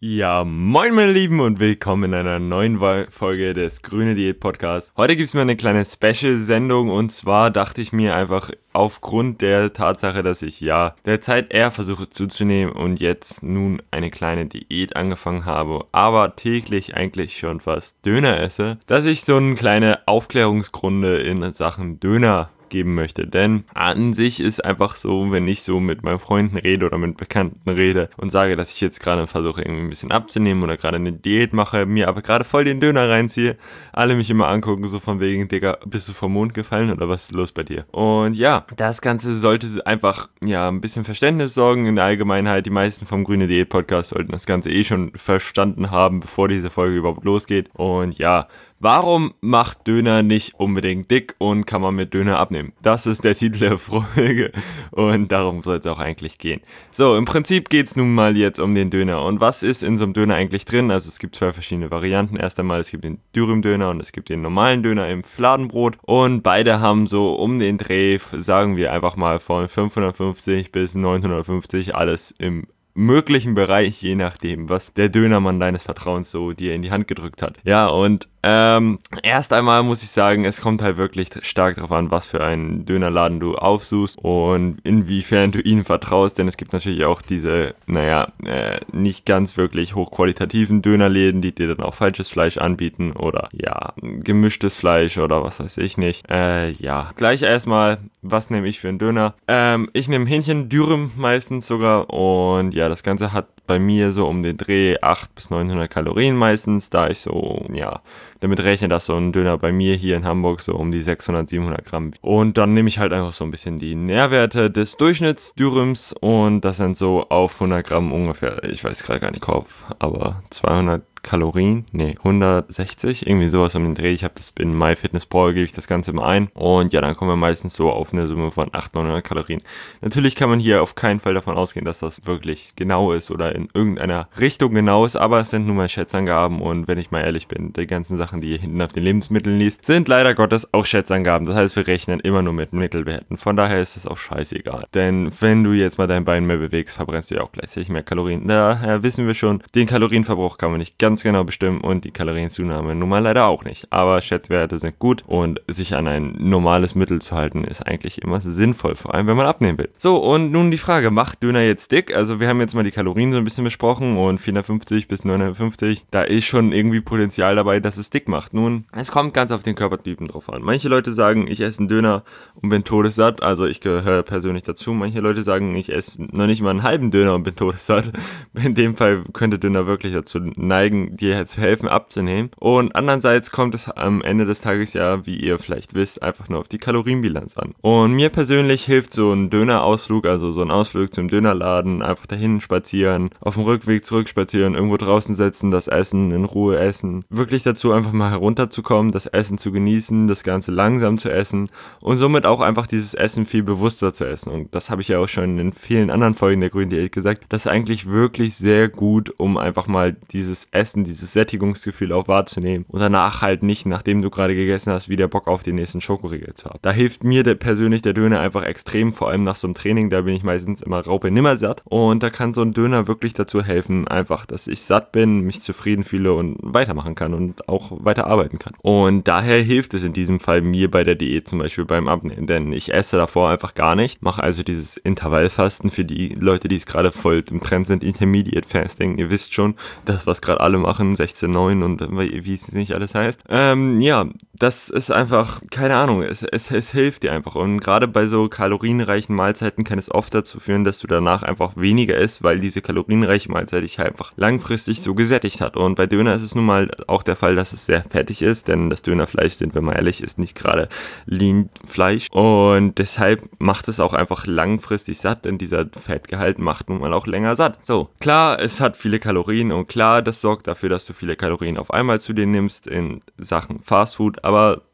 Ja, moin meine Lieben und willkommen in einer neuen Folge des Grüne Diät Podcasts. Heute gibt's mir eine kleine Special-Sendung und zwar dachte ich mir einfach aufgrund der Tatsache, dass ich derzeit eher versuche zuzunehmen und jetzt nun eine kleine Diät angefangen habe, aber täglich eigentlich schon fast Döner esse, dass ich so eine kleine Aufklärungsgrunde in Sachen Döner geben möchte, denn an sich ist einfach so, wenn ich so mit meinen Freunden rede oder mit Bekannten rede und sage, dass ich jetzt gerade versuche irgendwie ein bisschen abzunehmen oder gerade eine Diät mache, mir aber gerade voll den Döner reinziehe, alle mich immer angucken, so von wegen, Digga, bist du vom Mond gefallen oder was ist los bei dir? Und ja, das Ganze sollte einfach ein bisschen Verständnis sorgen in der Allgemeinheit. Die meisten vom Grüne Diät Podcast sollten das Ganze schon verstanden haben, bevor diese Folge überhaupt losgeht. Und ja, warum macht Döner nicht unbedingt dick und kann man mit Döner abnehmen? Das ist der Titel der Folge und darum soll es auch eigentlich gehen. So, im Prinzip geht es nun mal jetzt um den Döner. Und was ist in so einem Döner eigentlich drin? Also es gibt zwei verschiedene Varianten. Erst einmal, es gibt den Dürüm-Döner und es gibt den normalen Döner im Fladenbrot. Und beide haben so um den Dreh, sagen wir einfach mal von 550 bis 950, alles im möglichen Bereich, je nachdem, was der Dönermann deines Vertrauens so dir in die Hand gedrückt hat. Ja, und erst einmal muss ich sagen, es kommt halt wirklich stark darauf an, was für einen Dönerladen du aufsuchst und inwiefern du ihnen vertraust, denn es gibt natürlich auch diese, nicht ganz wirklich hochqualitativen Dönerläden, die dir dann auch falsches Fleisch anbieten oder gemischtes Fleisch oder was weiß ich nicht. Gleich erstmal, was nehme ich für einen Döner? Ich nehme Hähnchen, Dürüm meistens sogar und das Ganze hat bei mir so um den Dreh 800 bis 900 Kalorien meistens, da ich so, damit rechne, dass so ein Döner bei mir hier in Hamburg so um die 600, 700 Gramm. Und dann nehme ich halt einfach so ein bisschen die Nährwerte des Durchschnittsdürüms und das sind so auf 100 Gramm ungefähr, ich weiß gerade gar nicht Kopf, aber 200 Kalorien, 160, irgendwie sowas um den Dreh. Ich habe das in MyFitnessPal, gebe ich das Ganze mal ein und dann kommen wir meistens so auf eine Summe von 800, 900 Kalorien. Natürlich kann man hier auf keinen Fall davon ausgehen, dass das wirklich genau ist oder in irgendeiner Richtung genau ist, aber es sind nun mal Schätzangaben und wenn ich mal ehrlich bin, die ganzen Sachen, die ihr hinten auf den Lebensmitteln liest, sind leider Gottes auch Schätzangaben. Das heißt, wir rechnen immer nur mit Mittelwerten. Von daher ist es auch scheißegal. Denn wenn du jetzt mal dein Bein mehr bewegst, verbrennst du ja auch gleichzeitig mehr Kalorien. Daher wissen wir schon, den Kalorienverbrauch kann man nicht ganz genau bestimmen und die Kalorienzunahme nun mal leider auch nicht. Aber Schätzwerte sind gut und sich an ein normales Mittel zu halten ist eigentlich immer sinnvoll, vor allem wenn man abnehmen will. So, und nun die Frage, macht Döner jetzt dick? Also wir haben jetzt mal die Kalorien so ein bisschen besprochen und 450 bis 950, da ist schon irgendwie Potenzial dabei, dass es dick macht. Nun, es kommt ganz auf den Körpertypen drauf an. Manche Leute sagen, ich esse einen Döner und bin todessatt, also ich gehöre persönlich dazu. Manche Leute sagen, ich esse noch nicht mal einen halben Döner und bin todessatt. In dem Fall könnte Döner wirklich dazu neigen, dir zu helfen abzunehmen. Und andererseits kommt es am Ende des Tages wie ihr vielleicht wisst, einfach nur auf die Kalorienbilanz an. Und mir persönlich hilft so ein Dönerausflug, also so ein Ausflug zum Dönerladen, einfach dahin spazieren, auf dem Rückweg zurück spazieren, irgendwo draußen sitzen, das Essen in Ruhe essen, wirklich dazu einfach mal herunterzukommen, das Essen zu genießen, das Ganze langsam zu essen und somit auch einfach dieses Essen viel bewusster zu essen. Und das habe ich ja auch schon in vielen anderen Folgen der Grünen Diät gesagt, das ist eigentlich wirklich sehr gut, um einfach mal dieses Essen, dieses Sättigungsgefühl auch wahrzunehmen und danach halt nicht, nachdem du gerade gegessen hast, wieder Bock auf den nächsten Schokoriegel zu haben. Da hilft mir persönlich der Döner einfach extrem, vor allem nach so einem Training, da bin ich meistens immer raupe nimmer satt und da kann so ein Döner wirklich dazu helfen, einfach, dass ich satt bin, mich zufrieden fühle und weitermachen kann und auch weiter arbeiten kann. Und daher hilft es in diesem Fall mir bei der Diät zum Beispiel beim Abnehmen, denn ich esse davor einfach gar nicht, mache also dieses Intervallfasten für die Leute, die es gerade voll im Trend sind, Intermediate Fasting, ihr wisst schon, das, was gerade alle machen, 16,9 und wie es nicht alles heißt. Das ist einfach, keine Ahnung, es hilft dir einfach und gerade bei so kalorienreichen Mahlzeiten kann es oft dazu führen, dass du danach einfach weniger isst, weil diese kalorienreiche Mahlzeit dich einfach langfristig so gesättigt hat und bei Döner ist es nun mal auch der Fall, dass es sehr fettig ist, denn das Dönerfleisch, sind wir mal ehrlich, ist nicht gerade Lean-Fleisch und deshalb macht es auch einfach langfristig satt, denn dieser Fettgehalt macht nun mal auch länger satt. So, klar, es hat viele Kalorien und klar, das sorgt dafür, dass du viele Kalorien auf einmal zu dir nimmst in Sachen Fastfood, aber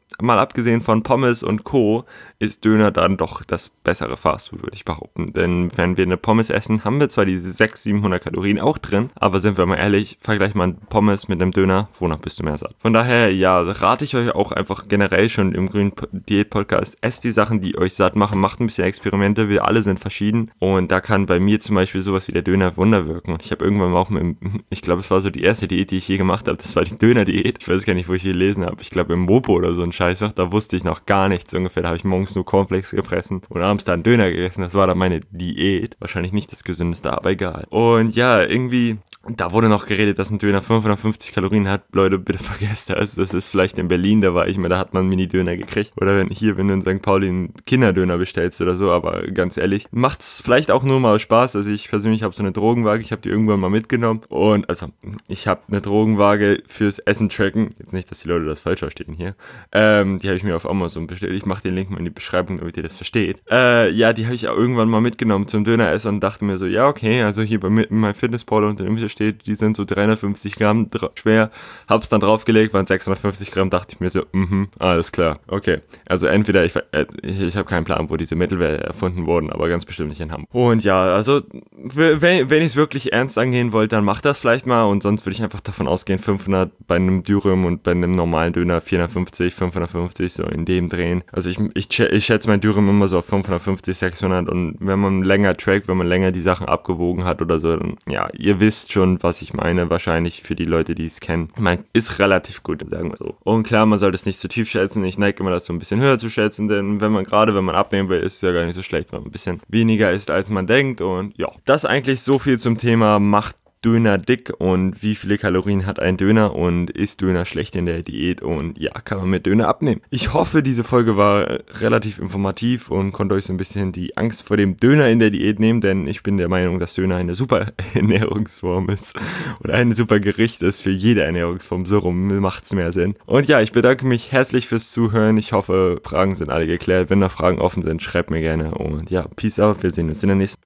mal abgesehen von Pommes und Co. ist Döner dann doch das bessere Fastfood, würde ich behaupten. Denn wenn wir eine Pommes essen, haben wir zwar diese 600-700 Kalorien auch drin, aber sind wir mal ehrlich, vergleich mal Pommes mit einem Döner, wonach bist du mehr satt? Von daher, ja, rate ich euch auch einfach generell schon im grünen Diät-Podcast, esst die Sachen, die euch satt machen, macht ein bisschen Experimente, wir alle sind verschieden und da kann bei mir zum Beispiel sowas wie der Döner Wunder wirken. Und ich habe irgendwann mal auch ich glaube, es war so die erste Diät, die ich je gemacht habe, das war die Döner-Diät. Ich weiß gar nicht, wo ich die gelesen habe. Ich glaube im Mopo oder so ein Scheiß, da wusste ich noch gar nichts ungefähr. Da habe ich morgens nur Cornflakes gefressen und abends dann Döner gegessen. Das war dann meine Diät. Wahrscheinlich nicht das Gesündeste, aber egal. Und ja, irgendwie, da wurde noch geredet, dass ein Döner 550 Kalorien hat. Leute, bitte vergesst das. Das ist vielleicht in Berlin, da war ich mal, da hat man einen Mini-Döner gekriegt. Oder wenn du in St. Pauli einen Kinderdöner bestellst oder so. Aber ganz ehrlich, macht's vielleicht auch nur mal aus Spaß. Also ich persönlich habe so eine Drogenwaage. Ich habe die irgendwann mal mitgenommen. Und also, ich habe eine Drogenwaage fürs Essen tracken. Jetzt nicht, dass die Leute das falsch verstehen hier. Die habe ich mir auf Amazon bestellt. Ich mache den Link mal in die Beschreibung, damit ihr das versteht. Ja, die habe ich auch irgendwann mal mitgenommen zum Döneressen und dachte mir so, ja okay, also hier bei meinem Fitnesspal unter dem hier steht, die sind so 350 Gramm schwer. Hab's dann draufgelegt, waren 650 Gramm, dachte ich mir so, alles klar, okay. Also entweder, ich habe keinen Plan, wo diese Mittelwerte erfunden wurden, aber ganz bestimmt nicht in Hamburg. Und ja, also, wenn ich es wirklich ernst angehen wollte, dann macht das vielleicht mal und sonst würde ich einfach davon ausgehen, 500 bei einem Dürüm und bei einem normalen Döner 450, 550, so in dem Drehen. Also ich schätze mein Dürüm immer so auf 550, 600 und wenn man länger trackt, wenn man länger die Sachen abgewogen hat oder so, dann, ja, ihr wisst schon, was ich meine, wahrscheinlich für die Leute, die es kennen. Man ist relativ gut, sagen wir so. Und klar, man sollte es nicht zu tief schätzen, ich neige immer dazu, ein bisschen höher zu schätzen, denn wenn man abnehmen will, ist es ja gar nicht so schlecht, wenn man ein bisschen weniger isst, als man denkt und ja. Das eigentlich so viel zum Thema Macht Döner dick und wie viele Kalorien hat ein Döner und ist Döner schlecht in der Diät und ja, kann man mit Döner abnehmen. Ich hoffe, diese Folge war relativ informativ und konnte euch so ein bisschen die Angst vor dem Döner in der Diät nehmen, denn ich bin der Meinung, dass Döner eine super Ernährungsform ist oder ein super Gericht ist für jede Ernährungsform, so rum macht's mehr Sinn. Und ja, ich bedanke mich herzlich fürs Zuhören, ich hoffe, Fragen sind alle geklärt, wenn da Fragen offen sind, schreibt mir gerne und ja, peace out, wir sehen uns in der nächsten